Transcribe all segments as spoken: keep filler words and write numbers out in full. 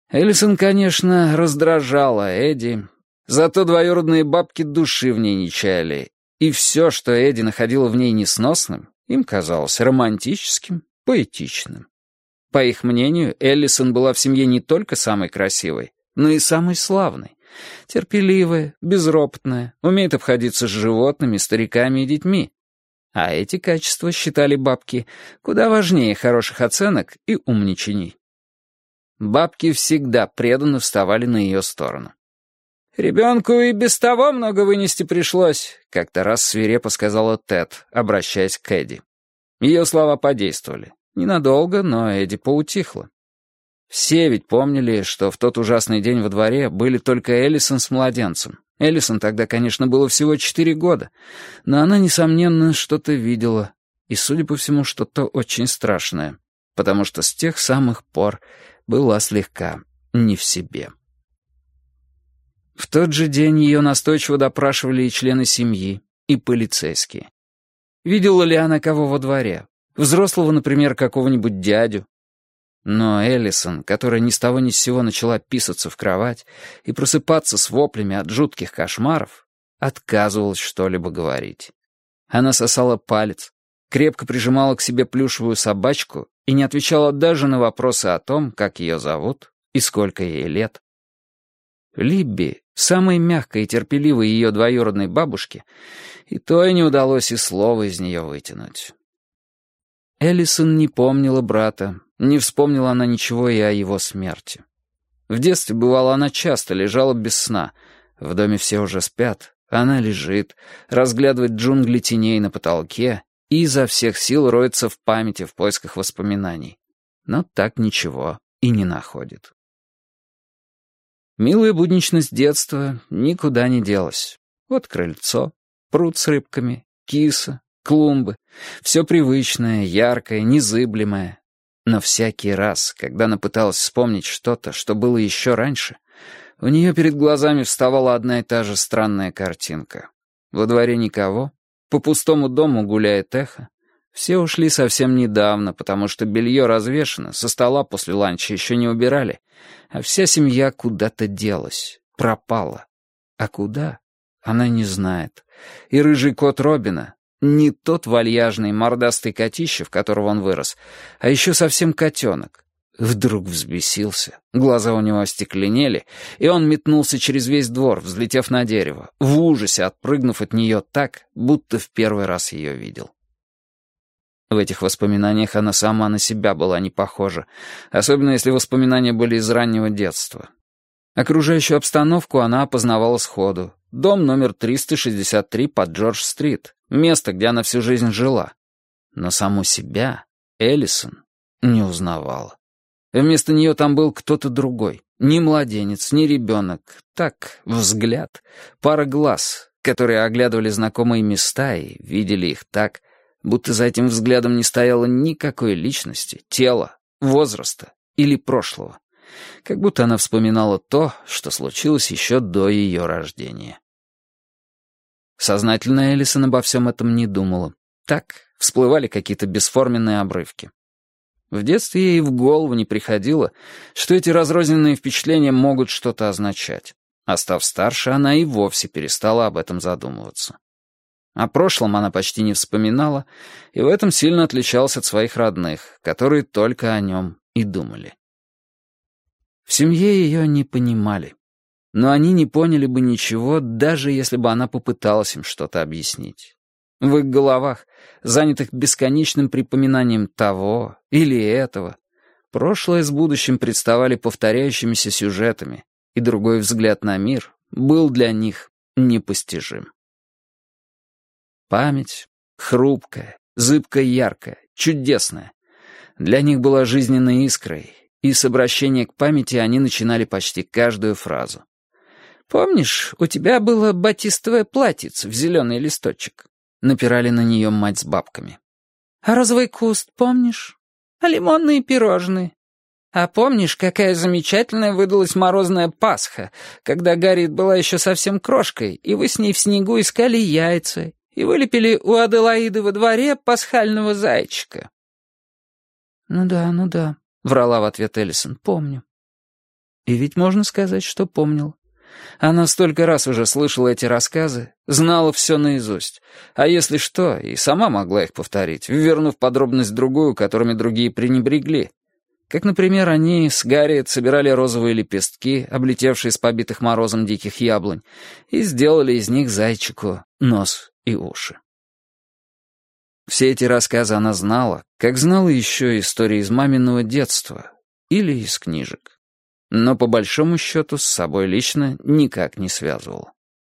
Эллисон, конечно, раздражала Эдди, зато двоюродные бабки души в ней не чаяли, и все, что Эдди находила в ней несносным, им казалось романтическим, поэтичным. По их мнению, Эллисон была в семье не только самой красивой, но и самой славной, терпеливая, безропотная, умеет обходиться с животными, стариками и детьми. А эти качества считали бабки куда важнее хороших оценок и умничаний. Бабки всегда преданно вставали на ее сторону. «Ребенку и без того много вынести пришлось», — как-то раз свирепо сказала Тед, обращаясь к Эдди. Ее слова подействовали. Ненадолго, но Эдди поутихла. Все ведь помнили, что в тот ужасный день во дворе были только Эллисон с младенцем. Эллисон тогда, конечно, было всего четыре года, но она, несомненно, что-то видела, и, судя по всему, что-то очень страшное, потому что с тех самых пор была слегка не в себе. В тот же день ее настойчиво допрашивали и члены семьи, и полицейские. Видела ли она кого во дворе? Взрослого, например, какого-нибудь дядю? Но Эллисон, которая ни с того ни с сего начала писаться в кровать и просыпаться с воплями от жутких кошмаров, отказывалась что-либо говорить. Она сосала палец, крепко прижимала к себе плюшевую собачку и не отвечала даже на вопросы о том, как ее зовут и сколько ей лет. Либби, самой мягкой и терпеливой ее двоюродной бабушке, и то и не удалось и слова из нее вытянуть. Эллисон не помнила брата, не вспомнила она ничего и о его смерти. В детстве, бывало, она часто лежала без сна. В доме все уже спят, она лежит, разглядывает джунгли теней на потолке и изо всех сил роется в памяти в поисках воспоминаний. Но так ничего и не находит. Милая будничность детства никуда не делась. Вот крыльцо, пруд с рыбками, киса, клумбы. Все привычное, яркое, незыблемое. Но всякий раз, когда она пыталась вспомнить что-то, что было еще раньше, у нее перед глазами вставала одна и та же странная картинка. Во дворе никого, по пустому дому гуляет эхо. Все ушли совсем недавно, потому что белье развешано, со стола после ланча еще не убирали, а вся семья куда-то делась, пропала. А куда? Она не знает. И рыжий кот Робина, не тот вальяжный мордастый котище, в которого он вырос, а еще совсем котенок, вдруг взбесился, глаза у него остекленели, и он метнулся через весь двор, взлетев на дерево, в ужасе отпрыгнув от нее так, будто в первый раз ее видел. В этих воспоминаниях она сама на себя была не похожа, особенно если воспоминания были из раннего детства. Окружающую обстановку она опознавала сходу. Дом номер триста шестьдесят три под Джордж-стрит, место, где она всю жизнь жила. Но саму себя Эллисон не узнавала. Вместо нее там был кто-то другой. Ни младенец, ни ребенок. Так, взгляд, пара глаз, которые оглядывали знакомые места и видели их так, будто за этим взглядом не стояло никакой личности, тела, возраста или прошлого. Как будто она вспоминала то, что случилось еще до ее рождения. Сознательно Эллисон обо всем этом не думала. Так, всплывали какие-то бесформенные обрывки. В детстве ей в голову не приходило, что эти разрозненные впечатления могут что-то означать. А став старше, она и вовсе перестала об этом задумываться. О прошлом она почти не вспоминала, и в этом сильно отличалась от своих родных, которые только о нем и думали. В семье ее не понимали, но они не поняли бы ничего, даже если бы она попыталась им что-то объяснить. В их головах, занятых бесконечным припоминанием того или этого, прошлое с будущим представали повторяющимися сюжетами, и другой взгляд на мир был для них непостижим. Память хрупкая, зыбко яркая, чудесная. Для них была жизненной искрой, и с обращения к памяти они начинали почти каждую фразу. «Помнишь, у тебя было батистовое платьице в зеленый листочек?» Напирали на нее мать с бабками. «А розовый куст помнишь? А лимонные пирожные? А помнишь, какая замечательная выдалась морозная Пасха, когда Гарриет была еще совсем крошкой, и вы с ней в снегу искали яйца и вылепили у Аделаиды во дворе пасхального зайчика?» «Ну да, ну да», — врала в ответ Эллисон, — «помню». И ведь можно сказать, что помнила. Она столько раз уже слышала эти рассказы, знала все наизусть. А если что, и сама могла их повторить, вернув подробность другую, которыми другие пренебрегли. Как, например, они с Гарриет собирали розовые лепестки, облетевшие с побитых морозом диких яблонь, и сделали из них зайчику нос и уши. Все эти рассказы она знала, как знала еще истории из маминого детства или из книжек. Но по большому счету с собой лично никак не связывала.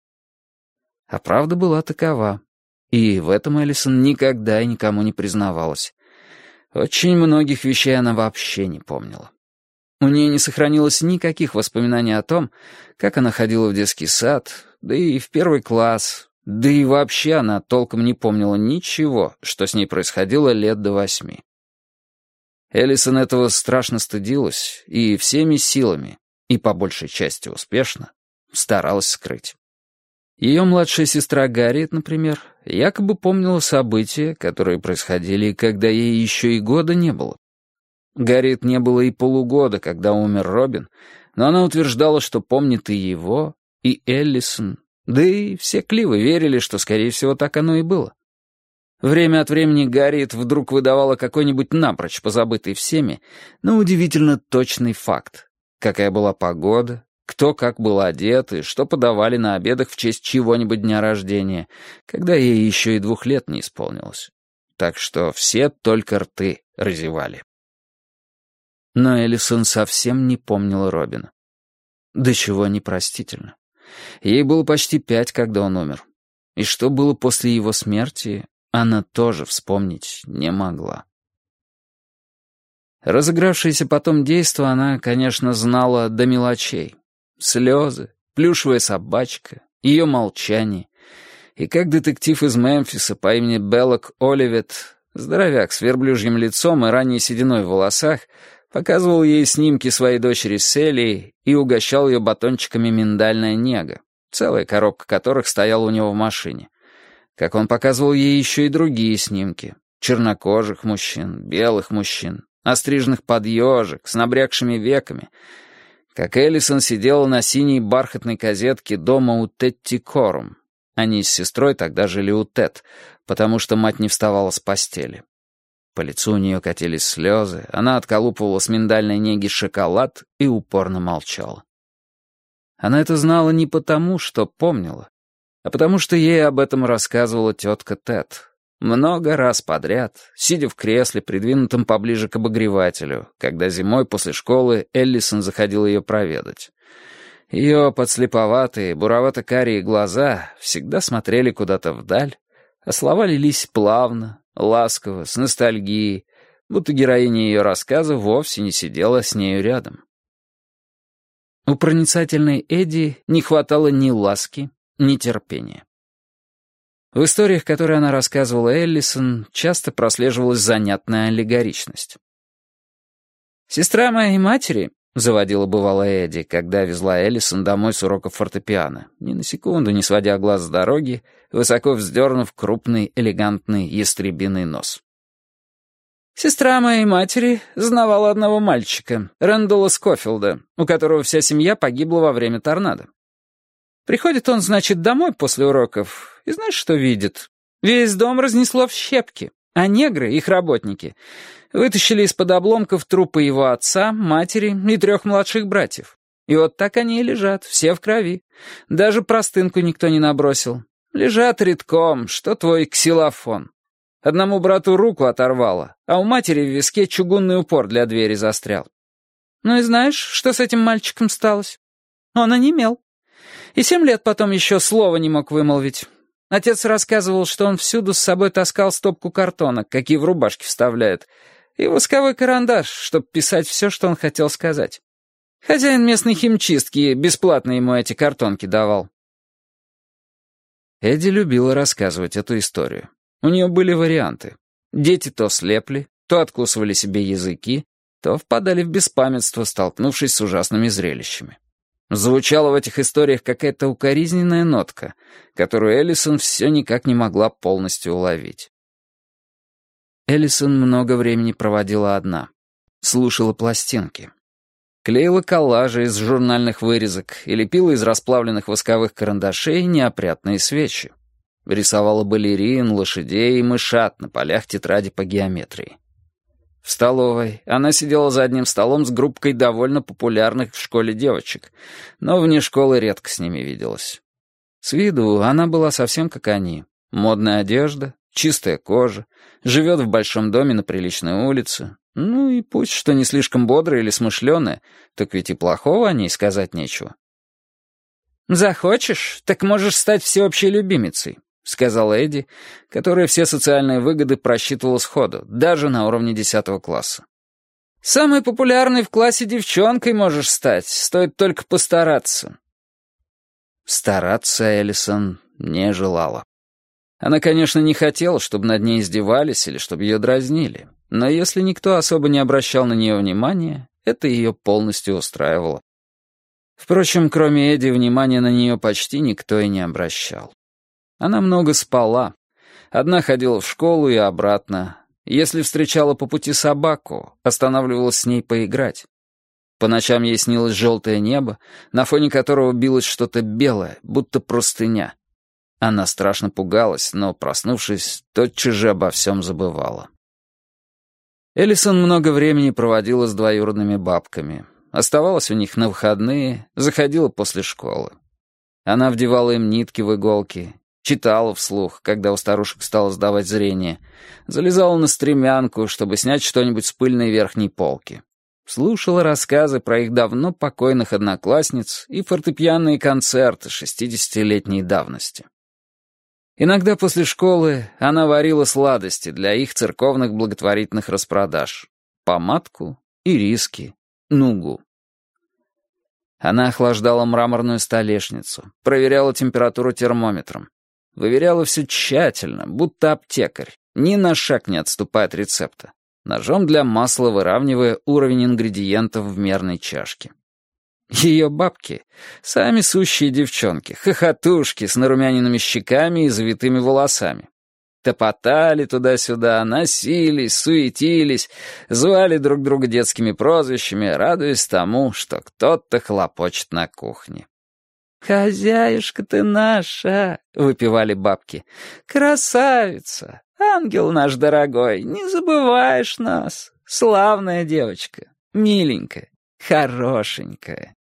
А правда была такова, и в этом Эллисон никогда и никому не признавалась. Очень многих вещей она вообще не помнила. У нее не сохранилось никаких воспоминаний о том, как она ходила в детский сад, да и в первый класс, да и вообще она толком не помнила ничего, что с ней происходило лет до восьми. Эллисон этого страшно стыдилась и всеми силами, и по большей части успешно, старалась скрыть. Ее младшая сестра Гарриет, например, якобы помнила события, которые происходили, когда ей еще и года не было. Гарриет не было и полугода, когда умер Робин, но она утверждала, что помнит и его, и Эллисон, да и все Кливы верили, что, скорее всего, так оно и было. Время от времени Гарриет вдруг выдавала какой-нибудь напрочь позабытый всеми, но удивительно точный факт. Какая была погода, кто как был одет и что подавали на обедах в честь чего-нибудь дня рождения, когда ей еще и двух лет не исполнилось. Так что все только рты разевали. Но Эллисон совсем не помнила Робина. До чего непростительно. Ей было почти пять, когда он умер. И что было после его смерти, она тоже вспомнить не могла. Разыгравшееся потом действо она, конечно, знала до мелочей. Слезы, плюшевая собачка, ее молчание. И как детектив из Мемфиса по имени Беллок Оливет, здоровяк с верблюжьим лицом и ранней сединой в волосах, показывал ей снимки своей дочери Селии и угощал ее батончиками миндальная нега, целая коробка которых стояла у него в машине. Как он показывал ей еще и другие снимки. Чернокожих мужчин, белых мужчин, остриженных под ежик, с набрякшими веками. Как Эллисон сидела на синей бархатной козетке дома у Тетти Корум. Они с сестрой тогда жили у Тет, потому что мать не вставала с постели. По лицу у нее катились слезы, она отколупывала с миндальной неги шоколад и упорно молчала. Она это знала не потому, что помнила, а потому что ей об этом рассказывала тетка Тет. Много раз подряд, сидя в кресле, придвинутом поближе к обогревателю, когда зимой после школы Эллисон заходил ее проведать. Ее подслеповатые, буровато-карие глаза всегда смотрели куда-то вдаль, а слова лились плавно, ласково, с ностальгией, будто героиня ее рассказа вовсе не сидела с нею рядом. У проницательной Эдди не хватало ни ласки, ни терпения. В историях, которые она рассказывала Эллисон, часто прослеживалась занятная аллегоричность. «Сестра моей матери», — заводила бывало Эдди, когда везла Эллисон домой с уроков фортепиано, ни на секунду не сводя глаз с дороги, высоко вздернув крупный, элегантный ястребиный нос. «Сестра моей матери знавала одного мальчика, Рэндалла Скофилда, у которого вся семья погибла во время торнадо. Приходит он, значит, домой после уроков, и знаешь, что видит? Весь дом разнесло в щепки, а негры, их работники, вытащили из-под обломков трупы его отца, матери и трех младших братьев. И вот так они и лежат, все в крови. Даже простынку никто не набросил. Лежат редком, что твой ксилофон. Одному брату руку оторвало, а у матери в виске чугунный упор для двери застрял. Ну и знаешь, что с этим мальчиком сталось? Он онемел. И семь лет потом еще слова не мог вымолвить. Отец рассказывал, что он всюду с собой таскал стопку картонок, какие в рубашки вставляют, и восковой карандаш, чтобы писать все, что он хотел сказать. Хозяин местной химчистки бесплатно ему эти картонки давал. Эдди любила рассказывать эту историю. У нее были варианты. Дети то слепли, то откусывали себе языки, то впадали в беспамятство, столкнувшись с ужасными зрелищами. Звучала в этих историях какая-то укоризненная нотка, которую Эллисон все никак не могла полностью уловить. Эллисон много времени проводила одна, слушала пластинки. Клеила коллажи из журнальных вырезок и лепила из расплавленных восковых карандашей неопрятные свечи. Рисовала балерин, лошадей и мышат на полях тетради по геометрии. В столовой она сидела за одним столом с группкой довольно популярных в школе девочек, но вне школы редко с ними виделась. С виду она была совсем как они. Модная одежда, чистая кожа, живет в большом доме на приличной улице. Ну и пусть что не слишком бодрая или смышленая, так ведь и плохого о ней сказать нечего. «Захочешь, так можешь стать всеобщей любимицей», — сказала Эдди, которая все социальные выгоды просчитывала сходу, даже на уровне десятого класса. «Самой популярной в классе девчонкой можешь стать, стоит только постараться». Стараться Эллисон не желала. Она, конечно, не хотела, чтобы над ней издевались или чтобы ее дразнили, но если никто особо не обращал на нее внимания, это ее полностью устраивало. Впрочем, кроме Эдди, внимания на нее почти никто и не обращал. Она много спала. Одна ходила в школу и обратно. Если встречала по пути собаку, останавливалась с ней поиграть. По ночам ей снилось желтое небо, на фоне которого билось что-то белое, будто простыня. Она страшно пугалась, но, проснувшись, тотчас же обо всем забывала. Эллисон много времени проводила с двоюродными бабками. Оставалась у них на выходные, заходила после школы. Она вдевала им нитки в иголки, читала вслух, когда у старушек стало сдавать зрение, залезала на стремянку, чтобы снять что-нибудь с пыльной верхней полки. Слушала рассказы про их давно покойных одноклассниц и фортепианные концерты шестидесятилетней давности. Иногда после школы она варила сладости для их церковных благотворительных распродаж. Помадку, ириски, нугу. Она охлаждала мраморную столешницу, проверяла температуру термометром. Выверяла все тщательно, будто аптекарь, ни на шаг не отступая от рецепта, ножом для масла выравнивая уровень ингредиентов в мерной чашке. Ее бабки — сами сущие девчонки, хохотушки с нарумяненными щеками и завитыми волосами. Топотали туда-сюда, носились, суетились, звали друг друга детскими прозвищами, радуясь тому, что кто-то хлопочет на кухне. «Хозяюшка ты наша!» — выпевали бабки. «Красавица! Ангел наш дорогой, не забываешь нас! Славная девочка, миленькая, хорошенькая!»